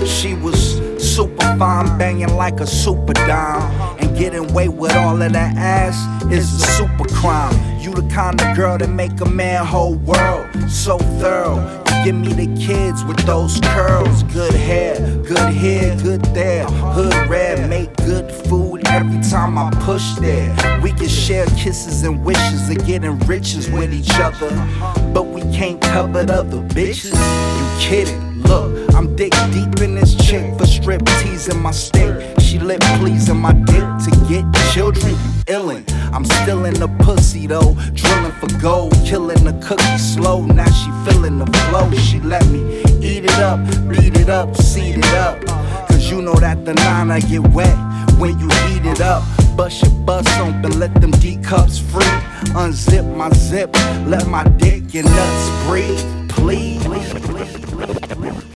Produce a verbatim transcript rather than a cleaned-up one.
She was super fine, banging like a super dime. And getting away with all of that ass is a super crime. You the kind of girl that make a man whole world so thorough. You give me the kids with those curls. Good hair, good hair, good there. Hood red, make good food every time I push there. We can share kisses and wishes of getting riches with each other, but we can't cover the other bitches. You kidding? Look, I'm dick deep in this chick for strip teasing my stick. She lip pleasing my dick to get children. You illin'. I'm still in the pussy though, drilling for gold, killing the cookie slow. Now she feeling the flow. She let me eat it up, beat it up, seed it up. Cause you know that the nine get wet when you heat it up. Bust your bust open, let them D cups free. Unzip my zip, let my dick and nuts breathe, please.